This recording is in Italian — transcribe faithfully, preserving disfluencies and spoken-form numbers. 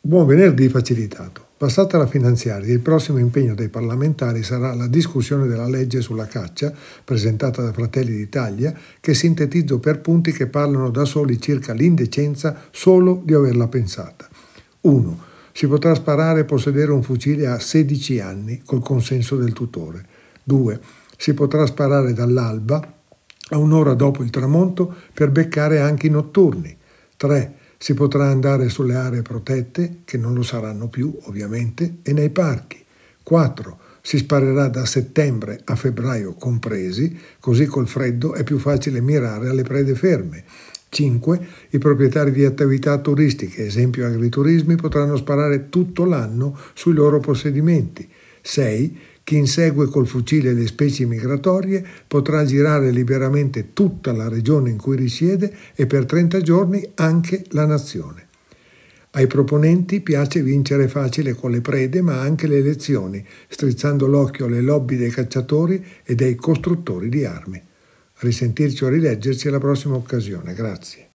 Buon venerdì facilitato. Passata la finanziaria, il prossimo impegno dei parlamentari sarà la discussione della legge sulla caccia, presentata da Fratelli d'Italia, che sintetizzo per punti che parlano da soli circa l'indecenza solo di averla pensata. uno. Si potrà sparare e possedere un fucile a sedici anni col consenso del tutore. due. Si potrà sparare dall'alba a un'ora dopo il tramonto per beccare anche i notturni. tre. Si potrà andare sulle aree protette, che non lo saranno più ovviamente, e nei parchi. quattro. Si sparerà da settembre a febbraio compresi, così col freddo è più facile mirare alle prede ferme. cinque. I proprietari di attività turistiche, esempio agriturismi, potranno sparare tutto l'anno sui loro possedimenti. sei. Chi insegue col fucile le specie migratorie potrà girare liberamente tutta la regione in cui risiede e per trenta giorni anche la nazione. Ai proponenti piace vincere facile con le prede, ma anche le elezioni, strizzando l'occhio alle lobby dei cacciatori e dei costruttori di armi. A risentirci o a rileggerci alla prossima occasione. Grazie.